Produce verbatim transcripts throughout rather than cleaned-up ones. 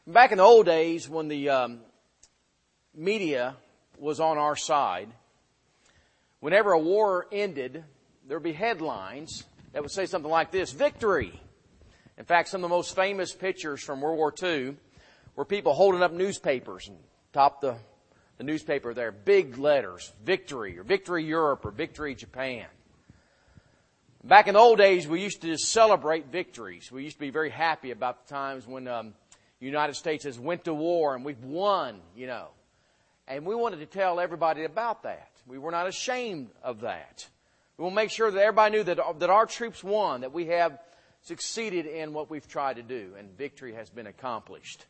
Back in the old days when the um, media was on our side, whenever a war ended, there would be headlines that would say something like this: victory. In fact, some of the most famous pictures from World War Two were people holding up newspapers and top the, the newspaper there, big letters, victory, or victory Europe, or victory Japan. Back in the old days, we used to just celebrate victories. We used to be very happy about the times when um, the United States has went to war and we've won, you know. And we wanted to tell everybody about that. We were not ashamed of that. We want to make sure that everybody knew that, that our troops won, that we have succeeded in what we've tried to do, and victory has been accomplished.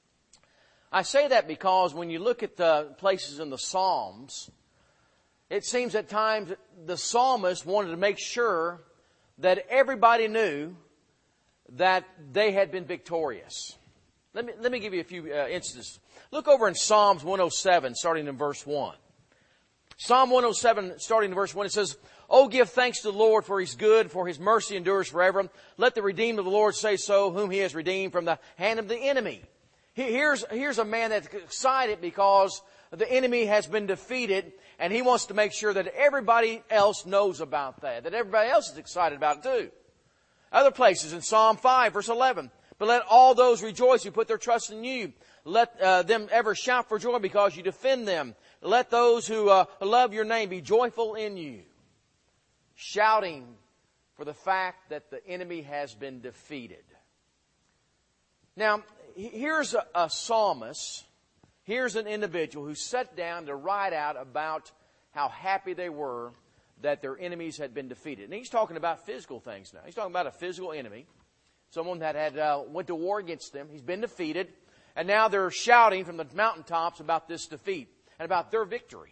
I say that because when you look at the places in the Psalms, it seems at times the psalmist wanted to make sure that everybody knew that they had been victorious. Let me, let me give you a few uh, instances. Look over in Psalms one oh seven, starting in verse one. Psalm one oh seven, starting in verse one, it says, "Oh, give thanks to the Lord, for He's good, for His mercy endures forever. Let the redeemed of the Lord say so, whom He has redeemed from the hand of the enemy." Here's, here's a man that's excited because the enemy has been defeated, and he wants to make sure that everybody else knows about that, that everybody else is excited about it too. Other places in Psalm five, verse eleven, "But let all those rejoice who put their trust in you. Let uh, them ever shout for joy because you defend them. Let those who uh, love your name be joyful in you." Shouting for the fact that the enemy has been defeated. Now, here's a, a psalmist. Here's an individual who sat down to write out about how happy they were that their enemies had been defeated. And he's talking about physical things now. He's talking about a physical enemy, someone that had uh, went to war against them. He's been defeated, and now they're shouting from the mountaintops about this defeat and about their victory.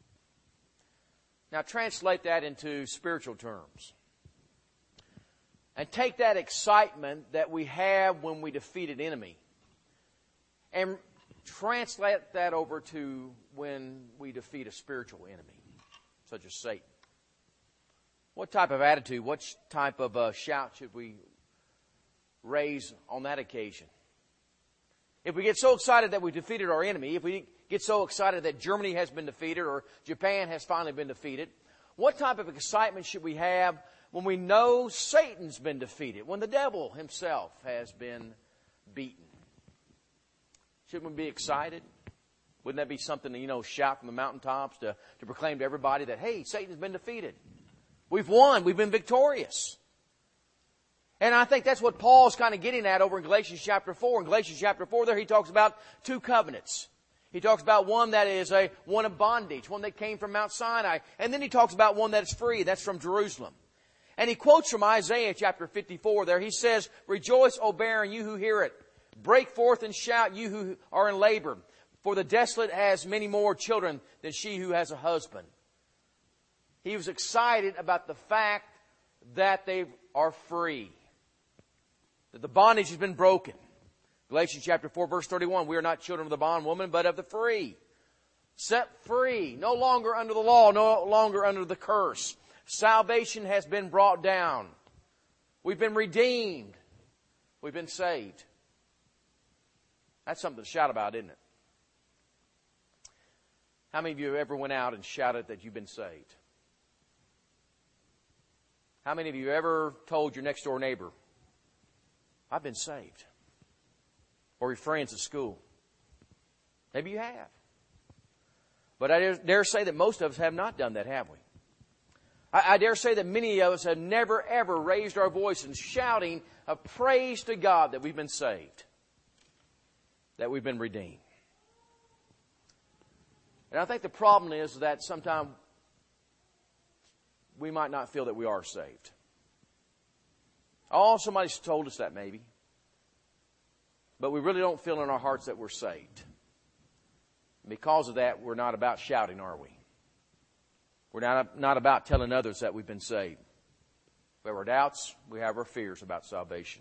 Now translate that into spiritual terms. And take that excitement that we have when we defeat an enemy and translate that over to when we defeat a spiritual enemy, such as Satan. What type of attitude, what type of uh, shout should we raise on that occasion? If we get so excited that we defeated our enemy, if we get so excited that Germany has been defeated or Japan has finally been defeated, what type of excitement should we have when we know Satan's been defeated, when the devil himself has been beaten? Shouldn't we be excited? Wouldn't that be something to, you know, shout from the mountaintops to, to proclaim to everybody that, hey, Satan's been defeated. We've won. We've been victorious. And I think that's what Paul's kind of getting at over in Galatians chapter four. In Galatians chapter four there he talks about two covenants. He talks about one that is a one of bondage, one that came from Mount Sinai. And then he talks about one that is free. That's from Jerusalem. And he quotes from Isaiah chapter fifty-four there. He says, "Rejoice, O barren, you who hear it. Break forth and shout, you who are in labor. For the desolate has many more children than she who has a husband." He was excited about the fact that they are free, that the bondage has been broken. Galatians chapter four, verse thirty-one, "We are not children of the bondwoman, but of the free." Set free, no longer under the law, no longer under the curse. Salvation has been brought down. We've been redeemed. We've been saved. That's something to shout about, isn't it? How many of you ever went out and shouted that you've been saved? How many of you ever told your next door neighbor, "I've been saved"? Or your friends at school? Maybe you have. But I dare say that most of us have not done that, have we? I, I dare say that many of us have never, ever raised our voice in shouting a praise to God that we've been saved, that we've been redeemed. And I think the problem is that sometimes we might not feel that we are saved. Oh, somebody's told us that maybe. But we really don't feel in our hearts that we're saved. Because of that, we're not about shouting, are we? We're not, not about telling others that we've been saved. We have our doubts, we have our fears about salvation.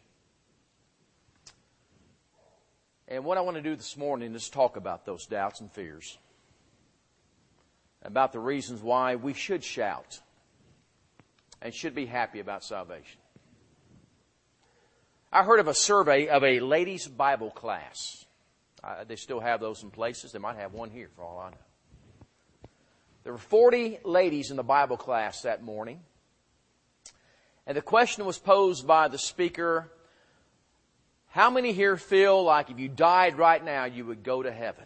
And what I want to do this morning is talk about those doubts and fears. About the reasons why we should shout and should be happy about salvation. I heard of a survey of a ladies' Bible class. Uh, they still have those in places. They might have one here for all I know. There were forty ladies in the Bible class that morning. And the question was posed by the speaker, how many here feel like if you died right now, you would go to heaven?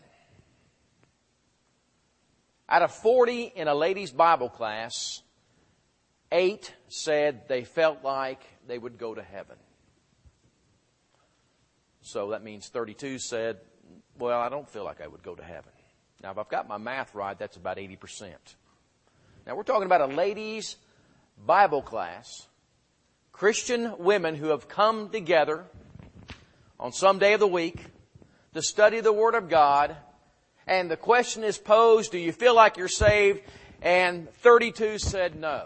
Out of forty in a ladies' Bible class, eight said they felt like they would go to heaven. So that means thirty-two said, well, I don't feel like I would go to heaven. Now, if I've got my math right, that's about eighty percent. Now, we're talking about a ladies' Bible class, Christian women who have come together on some day of the week to study the Word of God. And the question is posed, do you feel like you're saved? And thirty-two said no.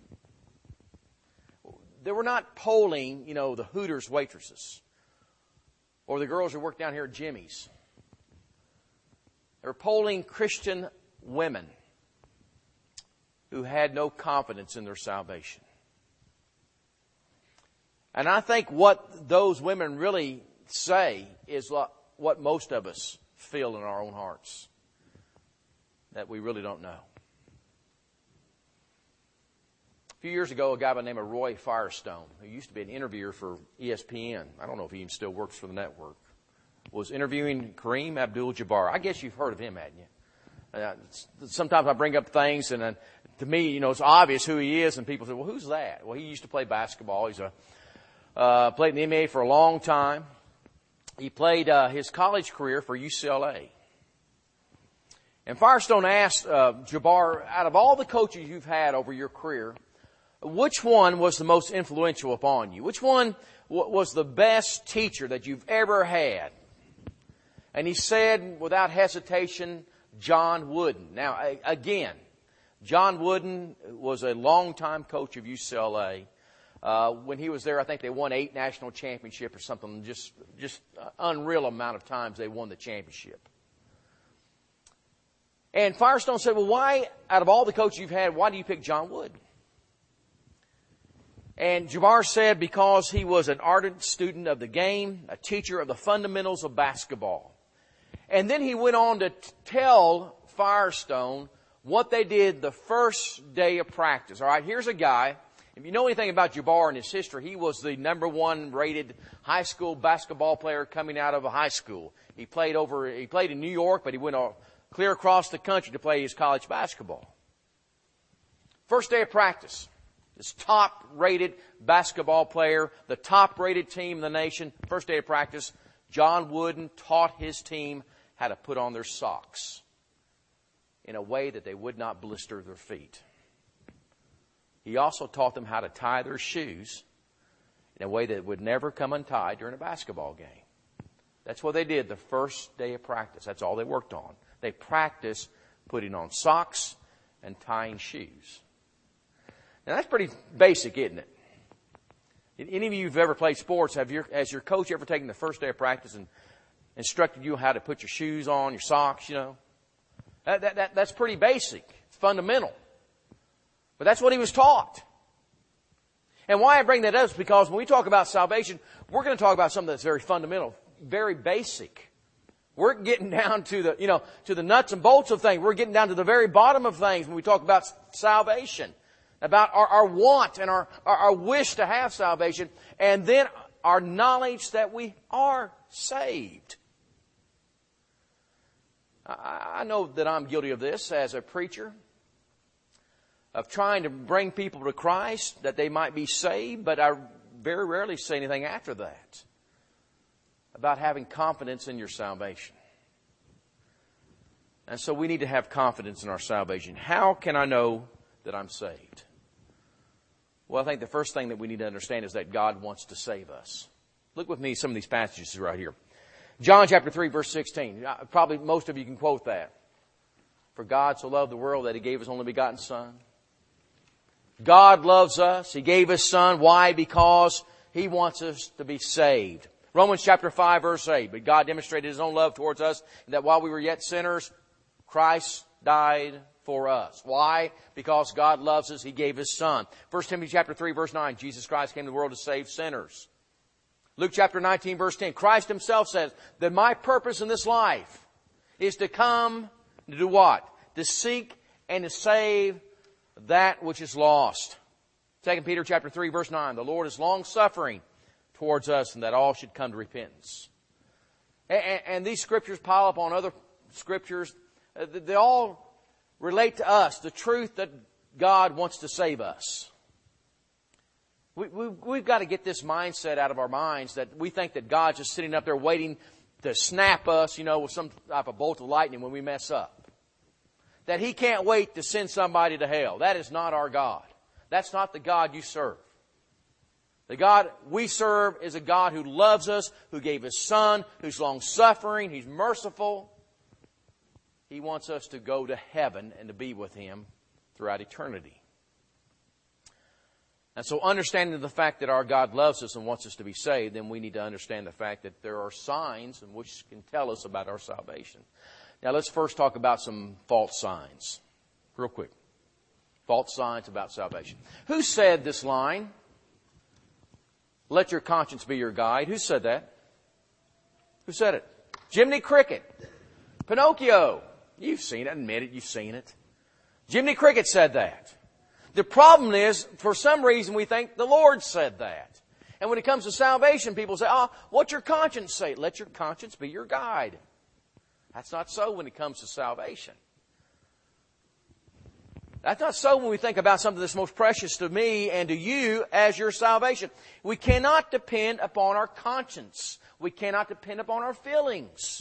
They were not polling, you know, the Hooters waitresses or the girls who work down here at Jimmy's. They were polling Christian women who had no confidence in their salvation. And I think what those women really say is what most of us feel in our own hearts, that we really don't know. A few years ago, a guy by the name of Roy Firestone, who used to be an interviewer for E S P N, I don't know if he even still works for the network, was interviewing Kareem Abdul-Jabbar. I guess you've heard of him, hadn't you? Uh, sometimes I bring up things, and uh, to me, you know, it's obvious who he is, and people say, well, who's that? Well, he used to play basketball. He's a uh, played in the N B A for a long time. He played uh, his college career for U C L A. And Firestone asked uh, Jabbar, out of all the coaches you've had over your career, which one was the most influential upon you? Which one w- was the best teacher that you've ever had? And he said, without hesitation, John Wooden. Now, I, again, John Wooden was a longtime coach of U C L A. Uh, when he was there, I think they won eight national championships or something. Just, just unreal amount of times they won the championship. And Firestone said, well, why, out of all the coaches you've had, why do you pick John Wooden? And Jabbar said, because he was an ardent student of the game, a teacher of the fundamentals of basketball. And then he went on to t- tell Firestone what they did the first day of practice. All right, here's a guy. If you know anything about Jabbar and his history, he was the number one rated high school basketball player coming out of a high school. He played over, he played in New York, but he went all, clear across the country to play his college basketball. First day of practice. This top-rated basketball player, the top-rated team in the nation, first day of practice, John Wooden taught his team how to put on their socks in a way that they would not blister their feet. He also taught them how to tie their shoes in a way that would never come untied during a basketball game. That's what they did the first day of practice. That's all they worked on. They practiced putting on socks and tying shoes. Now, that's pretty basic, isn't it? Any of you who've ever played sports, have your, has your coach ever taken the first day of practice and instructed you how to put your shoes on, your socks, you know? That, that, that, that's pretty basic. It's fundamental. But that's what he was taught. And why I bring that up is because when we talk about salvation, we're going to talk about something that's very fundamental, very basic. We're getting down to the, you know, to the nuts and bolts of things. We're getting down to the very bottom of things when we talk about salvation. About our, our want and our, our, our wish to have salvation, and then our knowledge that we are saved. I, I know that I'm guilty of this as a preacher, of trying to bring people to Christ that they might be saved, but I very rarely say anything after that about having confidence in your salvation. And so we need to have confidence in our salvation. How can I know that I'm saved? Well, I think the first thing that we need to understand is that God wants to save us. Look with me some of these passages right here. John chapter three, verse sixteen. Probably most of you can quote that. For God so loved the world that He gave His only begotten Son. God loves us. He gave His Son. Why? Because He wants us to be saved. Romans chapter five, verse eight. But God demonstrated His own love towards us, that while we were yet sinners, Christ died for us. Why? Because God loves us. He gave His Son. First Timothy chapter three, verse nine. Jesus Christ came to the world to save sinners. Luke chapter nineteen, verse ten. Christ Himself says that my purpose in this life is to come to do what? To seek and to save that which is lost. Second Peter chapter three, verse nine. The Lord is long-suffering towards us, and that all should come to repentance. And, and these scriptures pile up on other scriptures. They all relate to us, the truth that God wants to save us. We, we, we've got to get this mindset out of our minds that we think that God's just sitting up there waiting to snap us, you know, with some type of bolt of lightning when we mess up. That He can't wait to send somebody to hell. That is not our God. That's not the God you serve. The God we serve is a God who loves us, who gave His Son, who's long-suffering, He's merciful. He wants us to go to heaven and to be with Him throughout eternity. And so understanding the fact that our God loves us and wants us to be saved, then we need to understand the fact that there are signs which can tell us about our salvation. Now let's first talk about some false signs. Real quick. False signs about salvation. Who said this line? Let your conscience be your guide. Who said that? Who said it? Jiminy Cricket. Pinocchio. You've seen it. Admit it. You've seen it. Jiminy Cricket said that. The problem is, for some reason, we think the Lord said that. And when it comes to salvation, people say, oh, what's your conscience say? Let your conscience be your guide. That's not so when it comes to salvation. That's not so when we think about something that's most precious to me and to you as your salvation. We cannot depend upon our conscience. We cannot depend upon our feelings.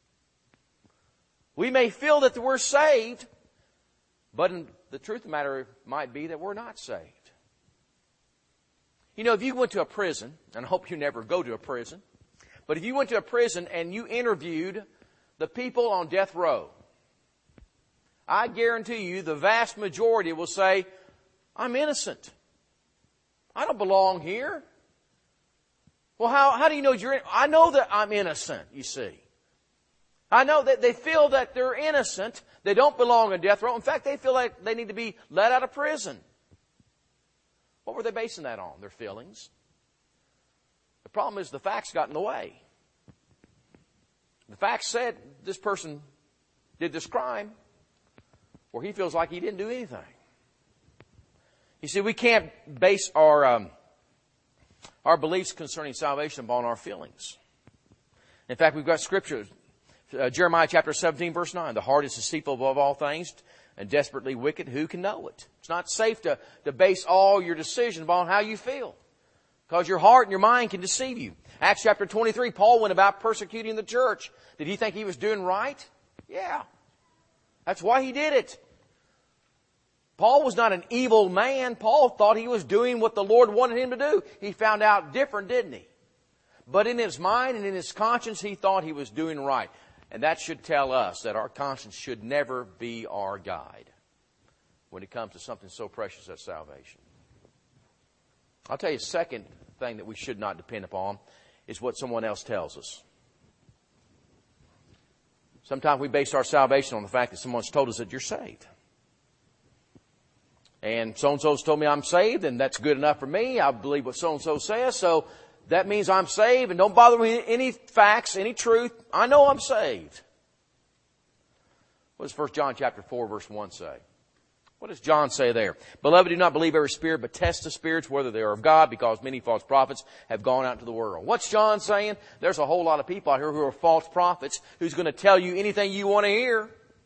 We may feel that we're saved, but the truth of the matter might be that we're not saved. You know, if you went to a prison, and I hope you never go to a prison, but if you went to a prison and you interviewed the people on death row, I guarantee you the vast majority will say, I'm innocent. I don't belong here. Well, how, how do you know you're innocent? I know that I'm innocent, you see. I know that they feel that they're innocent. They don't belong on death row. In fact, they feel like they need to be let out of prison. What were they basing that on? Their feelings. The problem is the facts got in the way. The facts said this person did this crime, or he feels like he didn't do anything. You see, we can't base our um, our beliefs concerning salvation upon our feelings. In fact, we've got scripture, uh, Jeremiah chapter seventeen, verse nine. The heart is deceitful above all things and desperately wicked. Who can know it? It's not safe to, to base all your decisions upon how you feel, because your heart and your mind can deceive you. Acts chapter twenty-three, Paul went about persecuting the church. Did he think he was doing right? Yeah. That's why he did it. Paul was not an evil man. Paul thought he was doing what the Lord wanted him to do. He found out different, didn't he? But in his mind and in his conscience, he thought he was doing right. And that should tell us that our conscience should never be our guide when it comes to something so precious as salvation. I'll tell you a second thing that we should not depend upon is what someone else tells us. Sometimes we base our salvation on the fact that someone's told us that you're saved. And so-and-so's told me I'm saved, and that's good enough for me. I believe what so-and-so says, so that means I'm saved, and don't bother me with any facts, any truth. I know I'm saved. What does First John chapter four, verse one say? What does John say there? Beloved, do not believe every spirit, but test the spirits whether they are of God, because many false prophets have gone out into the world. What's John saying? There's a whole lot of people out here who are false prophets who's going to tell you anything you want to hear.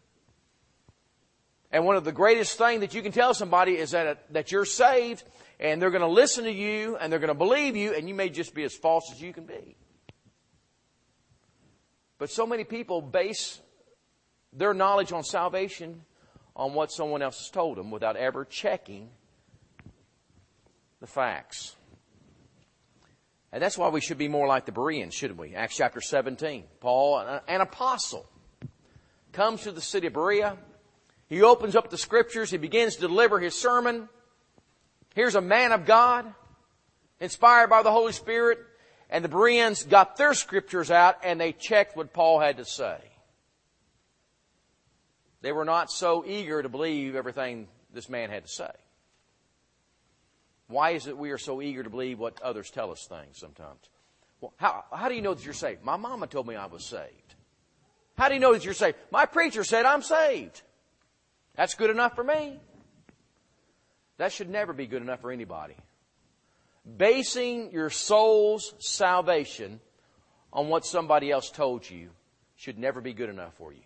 And one of the greatest things that you can tell somebody is that, that you're saved, and they're going to listen to you, and they're going to believe you, and you may just be as false as you can be. But so many people base their knowledge on salvation on what someone else has told them without ever checking the facts. And that's why we should be more like the Bereans, shouldn't we? Acts chapter seventeen. Paul, an apostle, comes to the city of Berea. He opens up the scriptures. He begins to deliver his sermon. Here's a man of God, inspired by the Holy Spirit. And the Bereans got their scriptures out and they checked what Paul had to say. They were not so eager to believe everything this man had to say. Why is it we are so eager to believe what others tell us things sometimes? Well, how, how do you know that you're saved? My mama told me I was saved. How do you know that you're saved? My preacher said I'm saved. That's good enough for me. That should never be good enough for anybody. Basing your soul's salvation on what somebody else told you should never be good enough for you.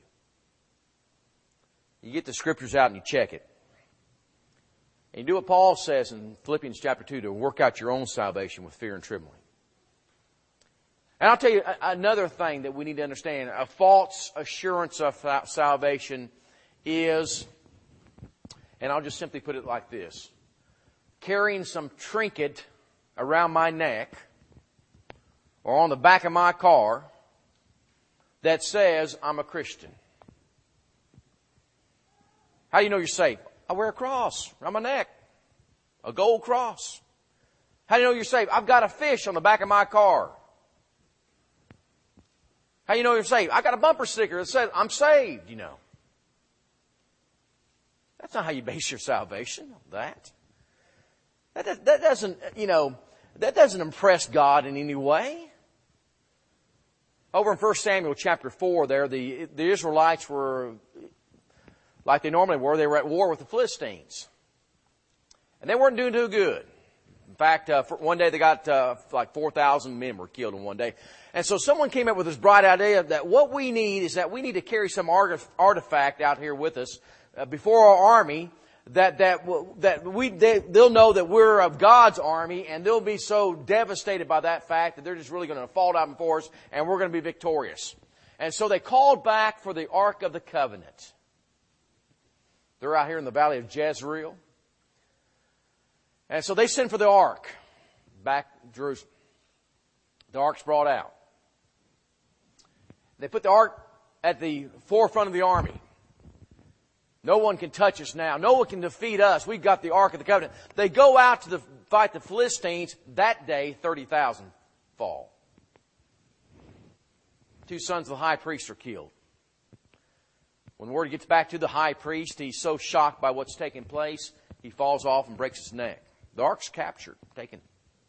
You get the scriptures out and you check it. And you do what Paul says in Philippians chapter two, to work out your own salvation with fear and trembling. And I'll tell you another thing that we need to understand. A false assurance of salvation is, and I'll just simply put it like this, carrying some trinket around my neck or on the back of my car that says I'm a Christian. How do you know you're saved? I wear a cross around my neck, a gold cross. How do you know you're saved? I've got a fish on the back of my car. How do you know you're saved? I got a bumper sticker that says I'm saved, you know. That's not how you base your salvation on that. That, that doesn't, you know, that doesn't impress God in any way. Over in First Samuel chapter four there, the, the Israelites were, like they normally were, they were at war with the Philistines. And they weren't doing too good. In fact, uh, for one day they got uh, like four thousand men were killed in one day. And so someone came up with this bright idea that what we need is that we need to carry some artifact out here with us uh, before our army, that that that we they, they'll know that we're of God's army, and they'll be so devastated by that fact that they're just really going to fall down before us, and we're going to be victorious. And so they called back for the Ark of the Covenant. They're out here in the valley of Jezreel. And so they send for the Ark back to Jerusalem. The Ark's brought out. They put the Ark at the forefront of the army. No one can touch us now. No one can defeat us. We've got the Ark of the Covenant. They go out to the, fight the Philistines. That day, thirty thousand fall. Two sons of the high priest are killed. When word gets back to the high priest, he's so shocked by what's taking place, he falls off and breaks his neck. The Ark's captured, taken.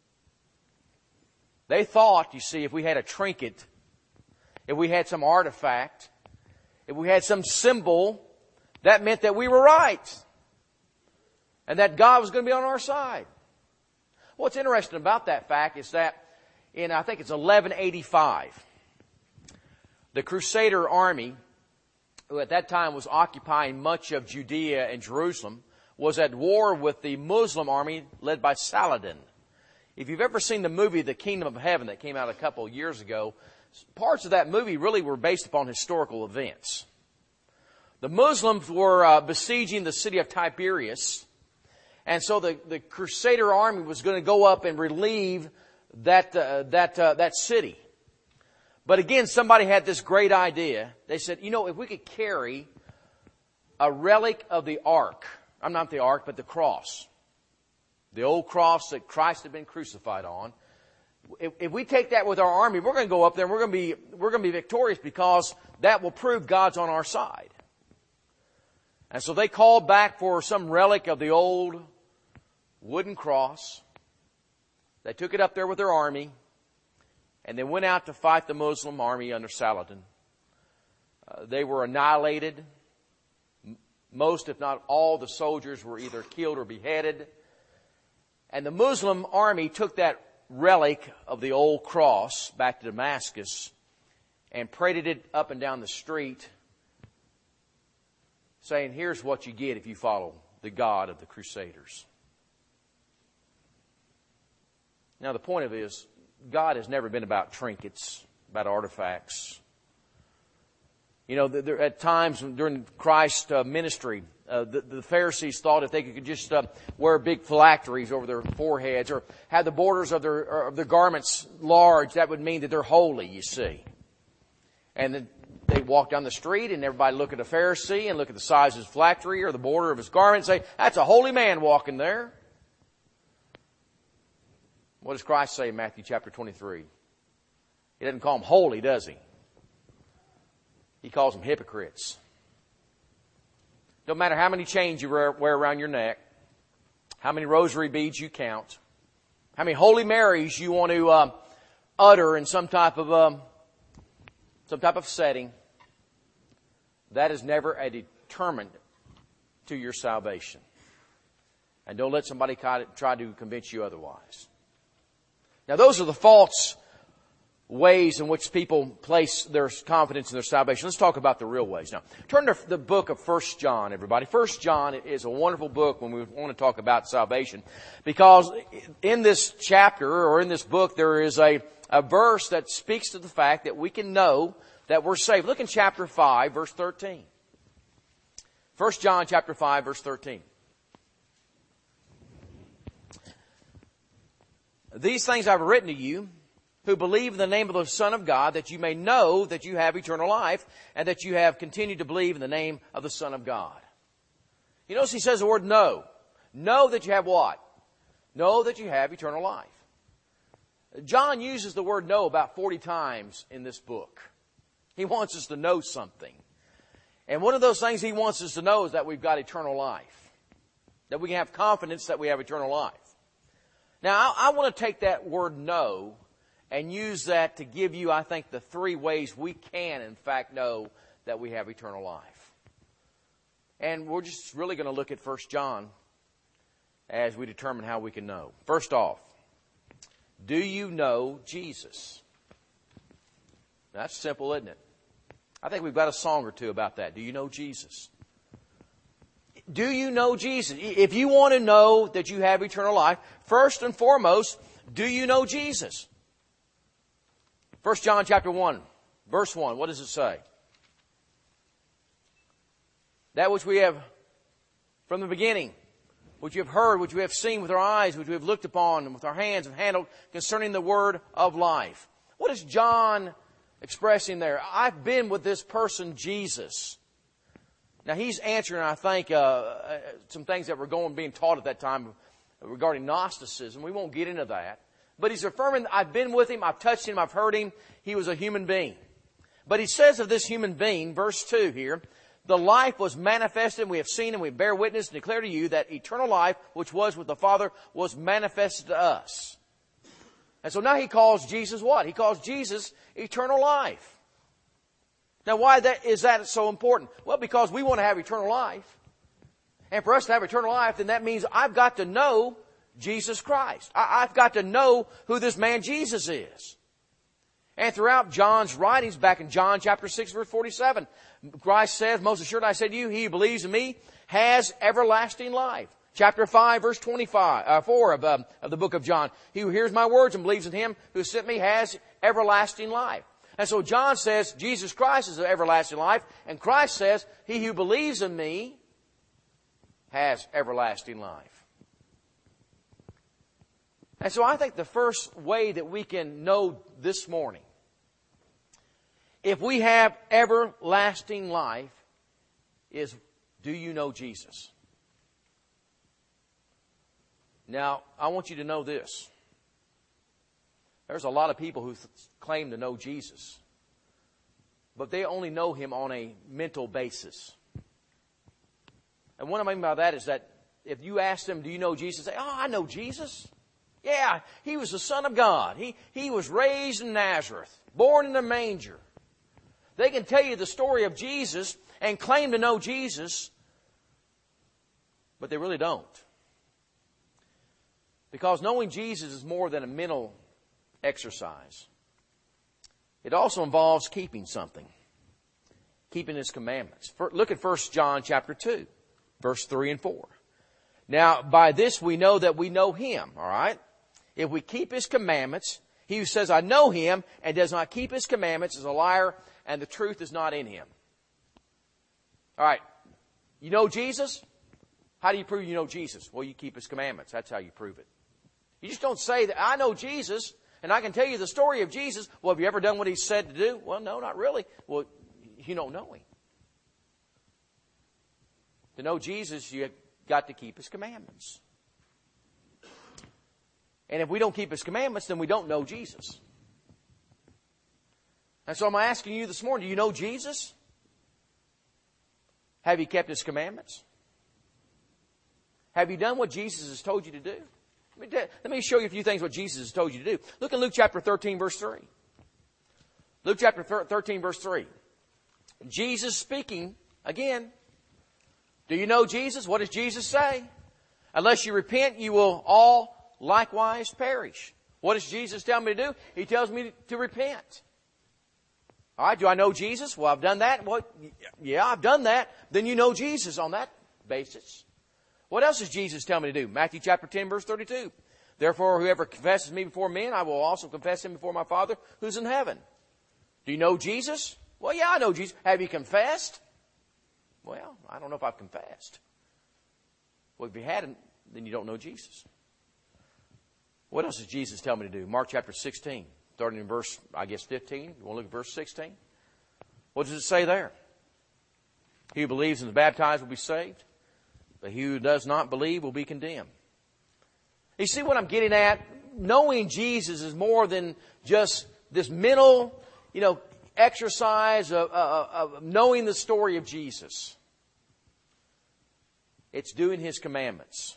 They thought, you see, if we had a trinket, if we had some artifact, if we had some symbol, that meant that we were right. And that God was going to be on our side. What's interesting about that fact is that in, I think it's eleven eighty-five, the Crusader army, who at that time was occupying much of Judea and Jerusalem, was at war with the Muslim army led by Saladin. If you've ever seen the movie The Kingdom of Heaven that came out a couple of years ago, parts of that movie really were based upon historical events. The Muslims were uh, besieging the city of Tiberias, and so the, the Crusader army was going to go up and relieve that uh, that uh, that city. But again, somebody had this great idea. They said, you know, if we could carry a relic of the Ark, I'm not the Ark, but the cross, the old cross that Christ had been crucified on. If, if we take that with our army, we're going to go up there and we're going to be we're going to be victorious, because that will prove God's on our side. And so they called back for some relic of the old wooden cross. They took it up there with their army, and they went out to fight the Muslim army under Saladin. Uh, they were annihilated. Most, if not all, the soldiers were either killed or beheaded. And the Muslim army took that relic of the old cross back to Damascus and paraded it up and down the street, saying, here's what you get if you follow the God of the Crusaders. Now, the point of it is, God has never been about trinkets, about artifacts. You know, there, at times during Christ's uh, ministry, uh, the, the Pharisees thought if they could just uh, wear big phylacteries over their foreheads or have the borders of their, of their garments large, that would mean that they're holy, you see. And then they walk down the street and everybody look at a Pharisee and look at the size of his phylactery or the border of his garment and say, that's a holy man walking there. What does Christ say in Matthew chapter twenty-three? He doesn't call them holy, does he? He calls them hypocrites. Don't matter how many chains you wear around your neck, how many rosary beads you count, how many Holy Marys you want to uh, utter in some type of um, some type of setting, that is never a determinant to your salvation. And don't let somebody try to convince you otherwise. Now, those are the false ways in which people place their confidence in their salvation. Let's talk about the real ways. Now, turn to the book of First John, everybody. First John is a wonderful book when we want to talk about salvation, because in this chapter or in this book there is a, a verse that speaks to the fact that we can know that we're saved. Look in chapter five, verse thirteen. First John chapter five, verse thirteen. These things I've written to you who believe in the name of the Son of God, that you may know that you have eternal life, and that you have continued to believe in the name of the Son of God. You notice he says the word know. Know that you have what? Know that you have eternal life. John uses the word know about forty times in this book. He wants us to know something. And one of those things he wants us to know is that we've got eternal life. That we can have confidence that we have eternal life. Now, I, I want to take that word know and use that to give you, I think, the three ways we can, in fact, know that we have eternal life. And we're just really going to look at First John as we determine how we can know. First off, do you know Jesus? That's simple, isn't it? I think we've got a song or two about that. Do you know Jesus? Do you know Jesus? If you want to know that you have eternal life, first and foremost, do you know Jesus? First John chapter one, verse one, what does it say? That which we have from the beginning, which we have heard, which we have seen with our eyes, which we have looked upon, and with our hands have handled concerning the word of life. What is John expressing there? I've been with this person, Jesus. Now, he's answering, I think, uh, some things that were going being taught at that time regarding Gnosticism. We won't get into that. But he's affirming, I've been with him, I've touched him, I've heard him. He was a human being. But he says of this human being, verse two here, the life was manifested, and we have seen, and we bear witness and declare to you that eternal life, which was with the Father, was manifested to us. And so now he calls Jesus what? He calls Jesus eternal life. Now, why that, is that so important? Well, because we want to have eternal life. And for us to have eternal life, then that means I've got to know Jesus Christ. I, I've got to know who this man Jesus is. And throughout John's writings, back in John chapter six, verse forty-seven, Christ says, most assuredly I say to you, he who believes in me has everlasting life. Chapter five, verse twenty-five, uh, four of, um, of the book of John. He who hears my words and believes in him who sent me has everlasting life. And so John says Jesus Christ is the everlasting life. And Christ says he who believes in me has everlasting life. And so I think the first way that we can know this morning, if we have everlasting life, is, do you know Jesus? Now, I want you to know this. There's a lot of people who th- claim to know Jesus, but they only know him on a mental basis. And what I mean by that is that if you ask them, do you know Jesus? They say, oh, I know Jesus. Yeah, he was the Son of God. He, he was raised in Nazareth, born in a manger. They can tell you the story of Jesus and claim to know Jesus, but they really don't. Because knowing Jesus is more than a mental exercise. It also involves keeping something. Keeping his commandments. Look at First John chapter two, verse three and four. Now, by this we know that we know him, all right? If we keep his commandments, he who says, I know him, and does not keep his commandments is a liar, and the truth is not in him. All right. You know Jesus? How do you prove you know Jesus? Well, you keep his commandments. That's how you prove it. You just don't say that I know Jesus, and I can tell you the story of Jesus. Well, have you ever done what he said to do? Well, no, not really. Well, you don't know him. To know Jesus, you got to keep his commandments. And if we don't keep his commandments, then we don't know Jesus. And so I'm asking you this morning, do you know Jesus? Have you kept his commandments? Have you done what Jesus has told you to do? Let me show you a few things what Jesus has told you to do. Look at Luke chapter thirteen, verse three. Luke chapter thirteen, verse three. Jesus speaking again. Do you know Jesus? What does Jesus say? Unless you repent, you will all likewise perish. What does Jesus tell me to do? He tells me to repent. All right, do I know Jesus? Well, I've done that. Well, yeah, I've done that. Then you know Jesus on that basis. What else does Jesus tell me to do? Matthew chapter ten, verse thirty-two. Therefore, whoever confesses me before men, I will also confess him before my Father who's in heaven. Do you know Jesus? Well, yeah, I know Jesus. Have you confessed? Well, I don't know if I've confessed. Well, if you hadn't, then you don't know Jesus. What else does Jesus tell me to do? Mark chapter sixteen, starting in verse, I guess, fifteen. You want to look at verse sixteen? What does it say there? He who believes and is baptized will be saved, but he who does not believe will be condemned. You see what I'm getting at? Knowing Jesus is more than just this mental, you know, exercise of, of, of knowing the story of Jesus. It's doing His commandments.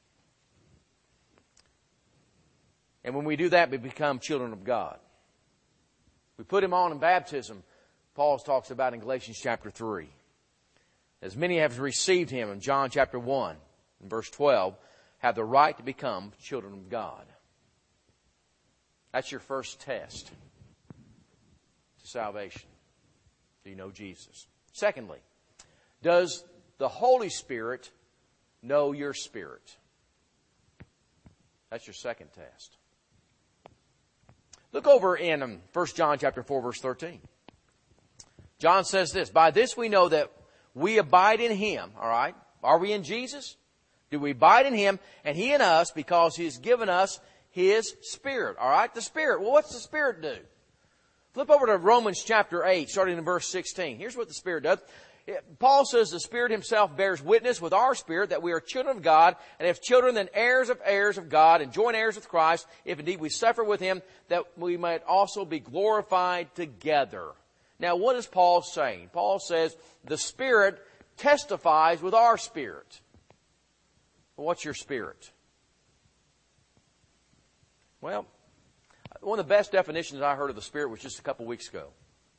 And when we do that, we become children of God. We put Him on in baptism, Paul talks about in Galatians chapter three. As many have received Him in John chapter one, in verse twelve, have the right to become children of God. That's your first test to salvation. Do you know Jesus? Secondly, does the Holy Spirit know your spirit? That's your second test. Look over in um, First John chapter four, verse thirteen. John says this, by this we know that we abide in Him. All right? Are we in Jesus? Do we abide in Him and He in us because He has given us His Spirit? All right? The Spirit. Well, what's the Spirit do? Flip over to Romans chapter eight, starting in verse sixteen. Here's what the Spirit does. Paul says the Spirit Himself bears witness with our spirit that we are children of God, and if children, then heirs of heirs of God, and joint heirs with Christ, if indeed we suffer with Him, that we might also be glorified together. Now, what is Paul saying? Paul says the Spirit testifies with our spirit. Well, what's your spirit? Well, one of the best definitions I heard of the Spirit was just a couple weeks ago.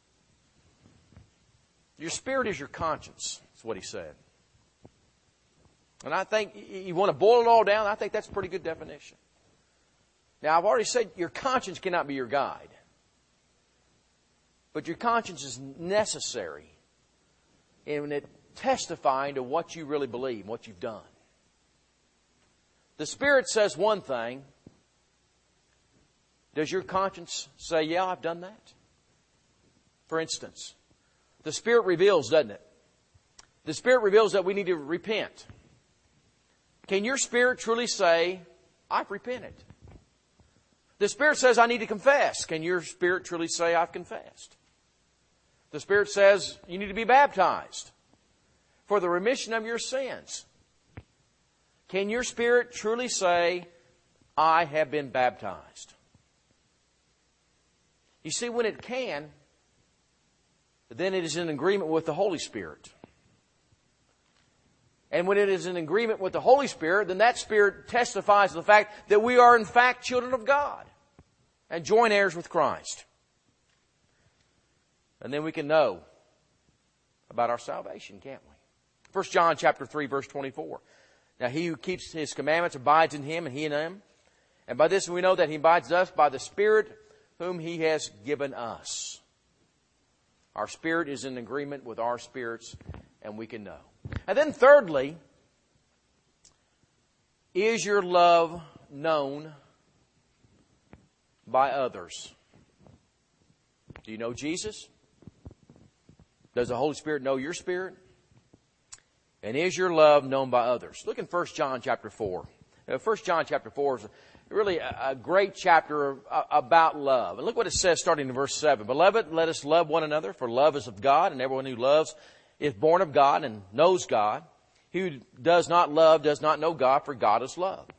Your spirit is your conscience, is what he said. And I think you want to boil it all down, I think that's a pretty good definition. Now, I've already said your conscience cannot be your guide. But your conscience is necessary in it testifying to what you really believe, what you've done. The Spirit says one thing. Does your conscience say, yeah, I've done that? For instance, the Spirit reveals, doesn't it? The Spirit reveals that we need to repent. Can your spirit truly say, I've repented? The Spirit says, I need to confess. Can your spirit truly say, I've confessed? The Spirit says, you need to be baptized for the remission of your sins. Can your spirit truly say, I have been baptized? You see, when it can, then it is in agreement with the Holy Spirit. And when it is in agreement with the Holy Spirit, then that Spirit testifies to the fact that we are in fact children of God and joint heirs with Christ. And then we can know about our salvation, can't we? First John chapter three, verse twenty-four. Now he who keeps His commandments abides in Him and He in Him. And by this we know that He abides in us by the Spirit whom He has given us. Our spirit is in agreement with our spirits, and we can know. And then thirdly, is your love known by others? Do you know Jesus? Does the Holy Spirit know your spirit? And is your love known by others? Look in First John chapter four. First John chapter four is really a great chapter about love. And look what it says starting in verse seven. Beloved, let us love one another, for love is of God, and everyone who loves is born of God and knows God. He who does not love does not know God, for God is love.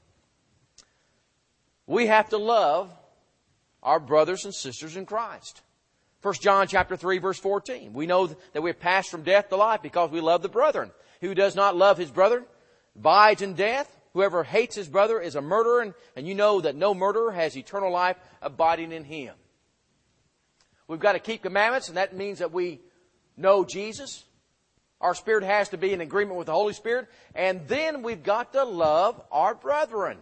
We have to love our brothers and sisters in Christ. First John chapter three, verse fourteen. We know that we have passed from death to life because we love the brethren. Who does not love his brother abides in death. whoever hates his brother is a murderer, and, and you know that no murderer has eternal life abiding in him. We've got to keep commandments, and that means that we know Jesus. Our spirit has to be in agreement with the Holy Spirit. And then we've got to love our brethren.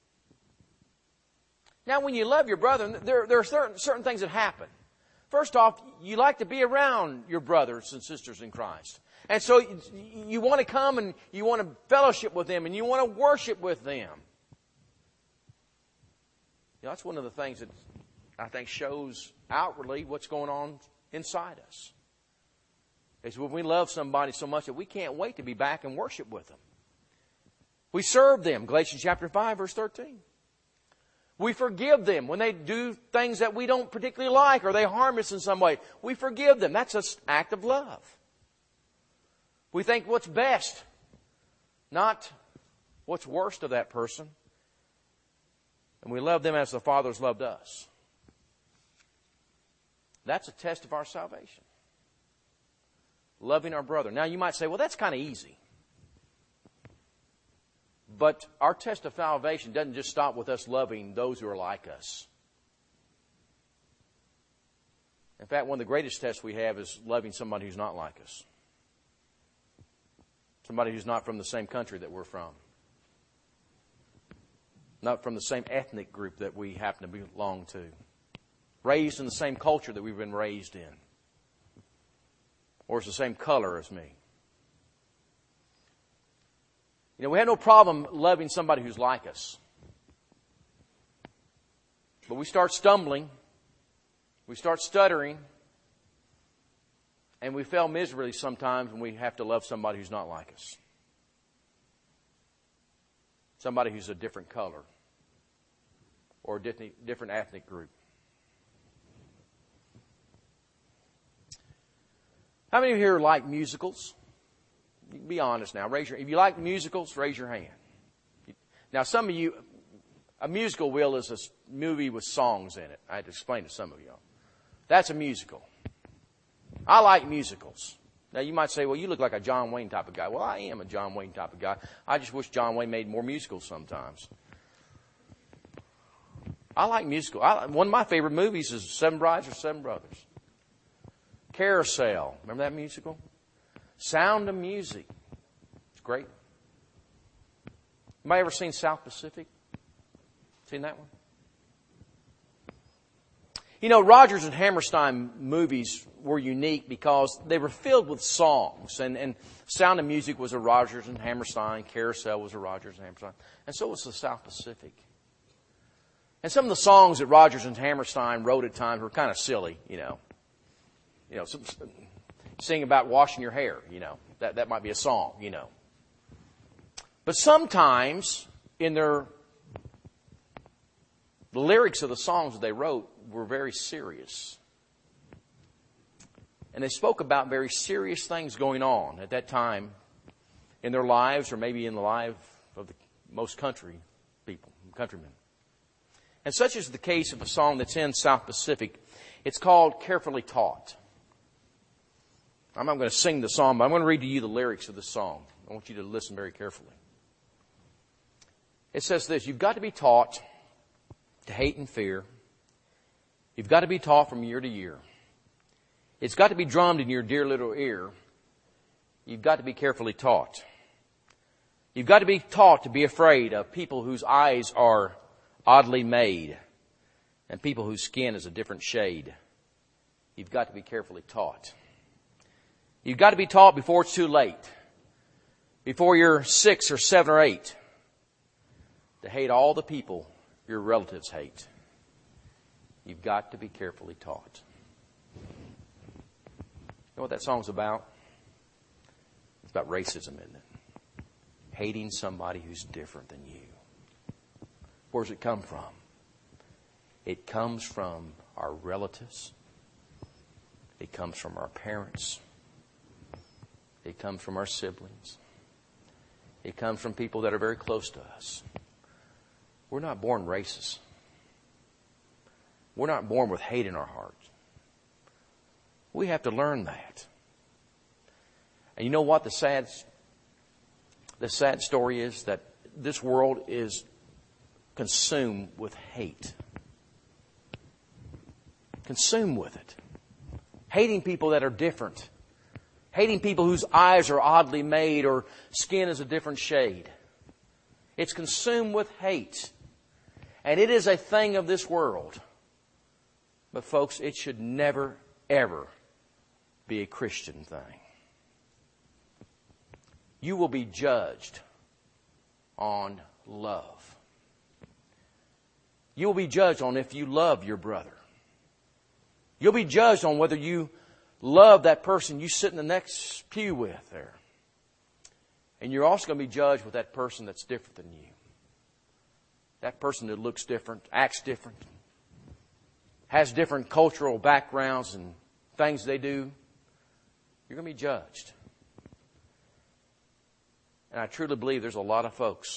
Now, when you love your brethren, there, there are certain, certain things that happen. First off, you like to be around your brothers and sisters in Christ. And so you, you want to come and you want to fellowship with them and you want to worship with them. You know, that's one of the things that I think shows outwardly what's going on inside us. Is when we love somebody so much that we can't wait to be back and worship with them. We serve them, Galatians chapter five, verse thirteen. We forgive them when they do things that we don't particularly like or they harm us in some way. We forgive them. That's an act of love. We think what's best, not what's worst of that person. And we love them as the Father's loved us. That's a test of our salvation. Loving our brother. Now you might say, well, that's kind of easy. But our test of salvation doesn't just stop with us loving those who are like us. In fact, one of the greatest tests we have is loving somebody who's not like us. Somebody who's not from the same country that we're from. Not from the same ethnic group that we happen to belong to. Raised in the same culture that we've been raised in. Or is the same color as me. You know, we have no problem loving somebody who's like us. But we start stumbling. We start stuttering. And we fail miserably sometimes when we have to love somebody who's not like us. Somebody who's a different color. Or a different ethnic group. How many of you here like musicals? You can be honest now. Raise your, if you like musicals, raise your hand. Now, some of you, a musical, Will, is a movie with songs in it. I had to explain to some of you. That's a musical. I like musicals. Now, you might say, well, you look like a John Wayne type of guy. Well, I am a John Wayne type of guy. I just wish John Wayne made more musicals sometimes. I like musicals. I, one of my favorite movies is Seven Brides or Seven Brothers. Carousel. Remember that musical? Sound of Music. It's great. Anybody ever seen South Pacific? Seen that one? You know, Rodgers and Hammerstein movies were unique because they were filled with songs. And, and Sound of Music was a Rodgers and Hammerstein. Carousel was a Rodgers and Hammerstein. And so was the South Pacific. And some of the songs that Rodgers and Hammerstein wrote at times were kind of silly, you know. You know, some, sing about washing your hair, you know. That, that might be a song, you know. But sometimes in their, the lyrics of the songs that they wrote were very serious. And they spoke about very serious things going on at that time in their lives or maybe in the life of the most country people, countrymen. And such is the case of a song that's in South Pacific. It's called Carefully Taught. I'm not going to sing the song, but I'm going to read to you the lyrics of the song. I want you to listen very carefully. It says this: you've got to be taught to hate and fear. You've got to be taught from year to year. It's got to be drummed in your dear little ear. You've got to be carefully taught. You've got to be taught to be afraid of people whose eyes are oddly made and people whose skin is a different shade. You've got to be carefully taught. You've got to be taught before it's too late, before you're six or seven or eight, to hate all the people your relatives hate. You've got to be carefully taught. You know what that song's about? It's about racism, isn't it? Hating somebody who's different than you. Where does it come from? It comes from our relatives. It comes from our parents. It comes from our siblings. It comes from people that are very close to us. We're not born racist. We're not born with hate in our hearts. We have to learn that. And you know what the sad, the sad story is? That this world is consumed with hate. Consumed with it. Hating people that are different. Hating people whose eyes are oddly made or skin is a different shade. It's consumed with hate. And it is a thing of this world. But folks, it should never, ever be a Christian thing. You will be judged on love. You will be judged on if you love your brother. You'll be judged on whether you love that person you sit in the next pew with there. And you're also going to be judged with that person that's different than you. That person that looks different, acts different, has different cultural backgrounds and things they do. You're going to be judged. And I truly believe there's a lot of folks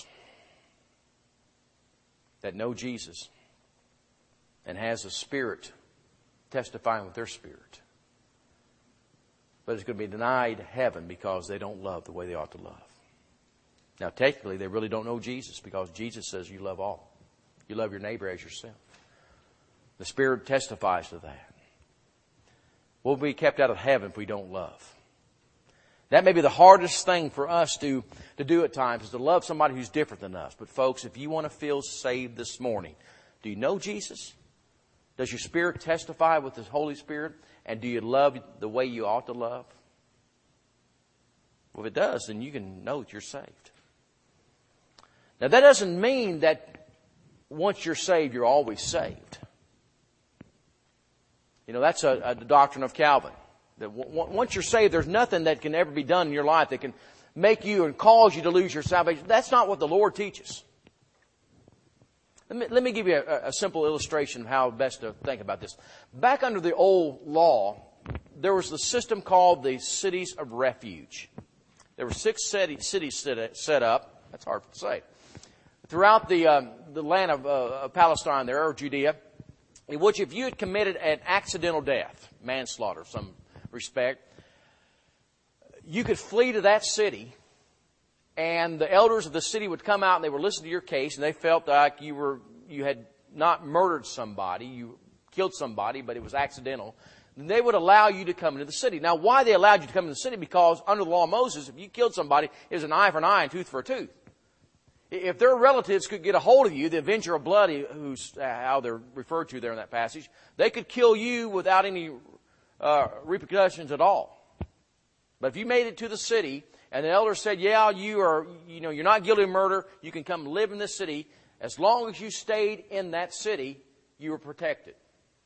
that know Jesus and has a spirit testifying with their spirit. But it's going to be denied heaven because they don't love the way they ought to love. Now, technically, they really don't know Jesus because Jesus says you love all. You love your neighbor as yourself. The Spirit testifies to that. We'll be kept out of heaven if we don't love. That may be the hardest thing for us to, to do at times, is to love somebody who's different than us. But folks, if you want to feel saved this morning, do you know Jesus? Does your spirit testify with the Holy Spirit? And do you love the way you ought to love? Well, if it does, then you can know that you're saved. Now, that doesn't mean that once you're saved, you're always saved. You know, that's a, a doctrine of Calvin. That w- once you're saved, there's nothing that can ever be done in your life that can make you and cause you to lose your salvation. That's not what the Lord teaches. Let me, let me give you a, a simple illustration of how best to think about this. Back under the old law, there was the system called the cities of refuge. There were six cities set up. That's hard to say. Throughout the um, the land of, uh, of Palestine there, or Judea, in which if you had committed an accidental death, manslaughter of some respect, you could flee to that city, and the elders of the city would come out and they would listen to your case, and they felt like you were you had not murdered somebody, you killed somebody, but it was accidental. And they would allow you to come into the city. Now, why they allowed you to come into the city? Because under the law of Moses, if you killed somebody, it was an eye for an eye and tooth for a tooth. If their relatives could get a hold of you, the avenger of blood, who's how they're referred to there in that passage, they could kill you without any uh, repercussions at all. But if you made it to the city and the elders said, yeah, you are, you know, you're not guilty of murder, you can come live in this city, as long as you stayed in that city, you were protected.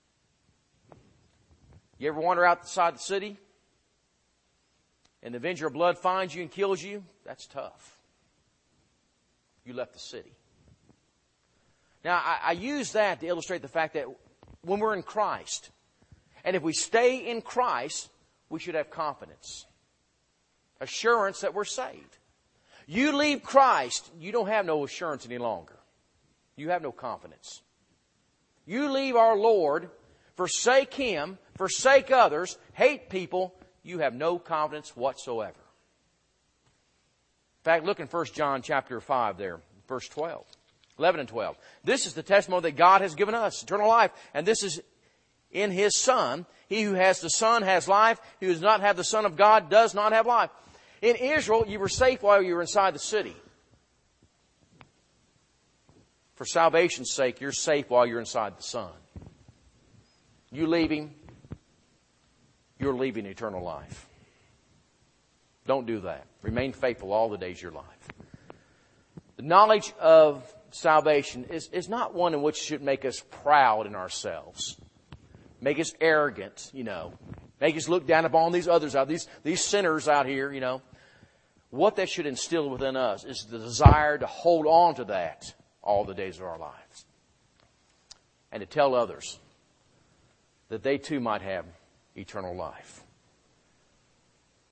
You ever wander outside the city and the avenger of blood finds you and kills you? That's tough. You left the city. Now, I, I use that to illustrate the fact that when we're in Christ, and if we stay in Christ, we should have confidence, assurance that we're saved. You leave Christ, you don't have no assurance any longer. You have no confidence. You leave our Lord, forsake Him, forsake others, hate people, you have no confidence whatsoever. In fact, look in First John chapter five there, verse twelve, eleven and twelve. This is the testimony that God has given us, eternal life, and this is in His Son. He who has the Son has life. He who does not have the Son of God does not have life. In Israel, you were safe while you were inside the city. For salvation's sake, you're safe while you're inside the Son. You leave Him, you're leaving eternal life. Don't do that. Remain faithful all the days of your life. The knowledge of salvation is, is not one in which should make us proud in ourselves. Make us arrogant, you know. Make us look down upon these others out, these, these sinners out here, you know. What that should instill within us is the desire to hold on to that all the days of our lives. And to tell others that they too might have eternal life.